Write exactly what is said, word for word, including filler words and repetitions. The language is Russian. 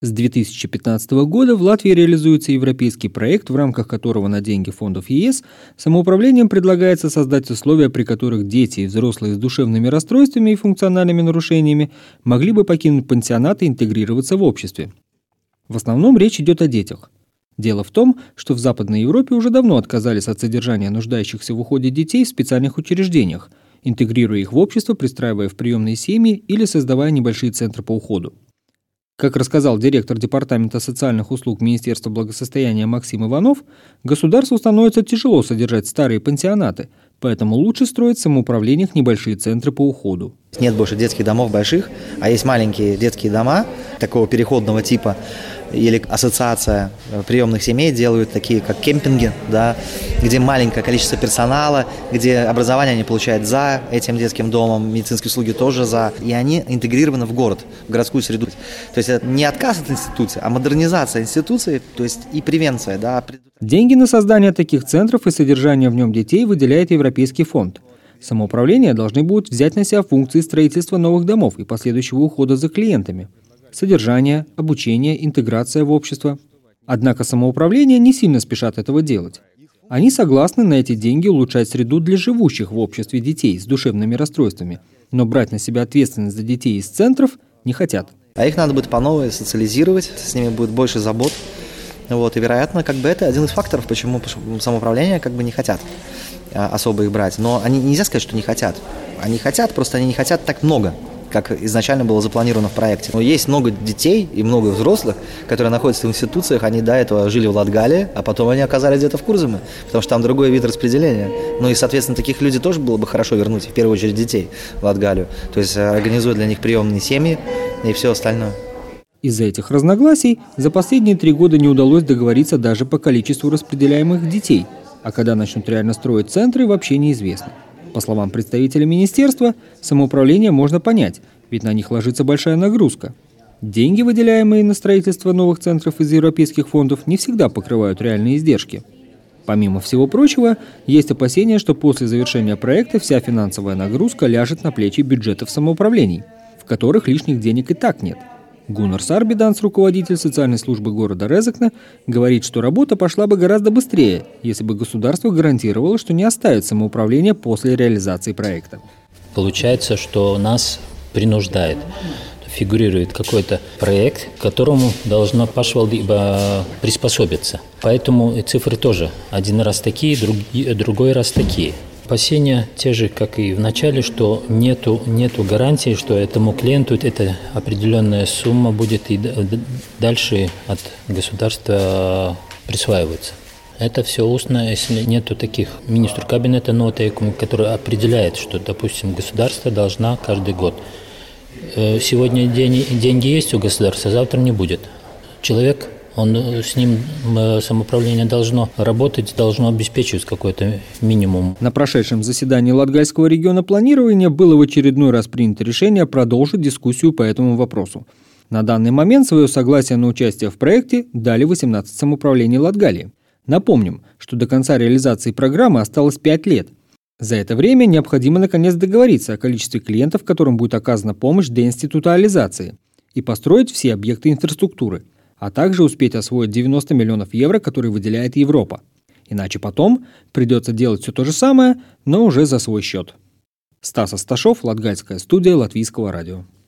С две тысячи пятнадцатого года в Латвии реализуется европейский проект, в рамках которого на деньги фондов ЕС самоуправлением предлагается создать условия, при которых дети и взрослые с душевными расстройствами и функциональными нарушениями могли бы покинуть пансионат и интегрироваться в обществе. В основном речь идет о детях. Дело в том, что в Западной Европе уже давно отказались от содержания нуждающихся в уходе детей в специальных учреждениях, интегрируя их в общество, пристраивая в приемные семьи или создавая небольшие центры по уходу. Как рассказал директор Департамента социальных услуг Министерства благосостояния Максим Иванов, государству становится тяжело содержать старые пансионаты, поэтому лучше строить в самоуправлениях небольшие центры по уходу. Нет больше детских домов больших, а есть маленькие детские дома такого переходного типа, или ассоциация приемных семей делают такие, как кемпинги, да, где маленькое количество персонала, где образование они получают за этим детским домом, медицинские услуги тоже за, и они интегрированы в город, в городскую среду. То есть это не отказ от институции, а модернизация институции, то есть и превенция. Да. Деньги на создание таких центров и содержание в нем детей выделяет Европейский фонд. Самоуправления должны будут взять на себя функции строительства новых домов и последующего ухода за клиентами. Содержание, обучение, интеграция в общество. Однако самоуправления не сильно спешат этого делать. Они согласны на эти деньги улучшать среду для живущих в обществе детей с душевными расстройствами, но брать на себя ответственность за детей из центров не хотят. А их надо будет по новой социализировать, с ними будет больше забот. Вот, и, вероятно, как бы это один из факторов, почему самоуправления как бы не хотят особо их брать. Но они, нельзя сказать, что не хотят. Они хотят, просто они не хотят так много, как изначально было запланировано в проекте. Но есть много детей и много взрослых, которые находятся в институциях, они до этого жили в Латгалии, а потом они оказались где-то в Курзаме, потому что там другой вид распределения. Ну и, соответственно, таких людей тоже было бы хорошо вернуть, в первую очередь детей в Латгалию. То есть организуя для них приемные семьи и все остальное. Из-за этих разногласий за последние три года не удалось договориться даже по количеству распределяемых детей, а когда начнут реально строить центры, вообще неизвестно. По словам представителя министерства, самоуправление можно понять, ведь на них ложится большая нагрузка. Деньги, выделяемые на строительство новых центров из европейских фондов, не всегда покрывают реальные издержки. Помимо всего прочего, есть опасения, что после завершения проекта вся финансовая нагрузка ляжет на плечи бюджетов самоуправлений, в которых лишних денег и так нет. Гуннар Сарбиданс, руководитель социальной службы города Резекне, говорит, что работа пошла бы гораздо быстрее, если бы государство гарантировало, что не оставит самоуправление после реализации проекта. Получается, что нас принуждает, фигурирует какой-то проект, к которому должно пашвал либо приспособиться. Поэтому цифры тоже один раз такие, друг, другой раз такие. Опасения те же, как и в начале, что нету, нету гарантии, что этому клиенту эта определенная сумма будет и дальше от государства присваиваться. Это все устно, если нету таких министру кабинета ноты, который определяет, что, допустим, государство должна каждый год. Сегодня деньги, деньги есть у государства, завтра не будет. Человек, он, с ним самоуправление должно работать, должно обеспечивать какой-то минимум. На прошедшем заседании Латгальского региона планирования было в очередной раз принято решение продолжить дискуссию по этому вопросу. На данный момент свое согласие на участие в проекте дали восемнадцать самоуправлений Латгалии. Напомним, что до конца реализации программы осталось пять лет. За это время необходимо наконец договориться о количестве клиентов, которым будет оказана помощь деинституализации, и построить все объекты инфраструктуры, а также успеть освоить девяносто миллионов евро, которые выделяет Европа. Иначе потом придется делать все то же самое, но уже за свой счет. Стас Асташов, Латгальская студия Латвийского радио.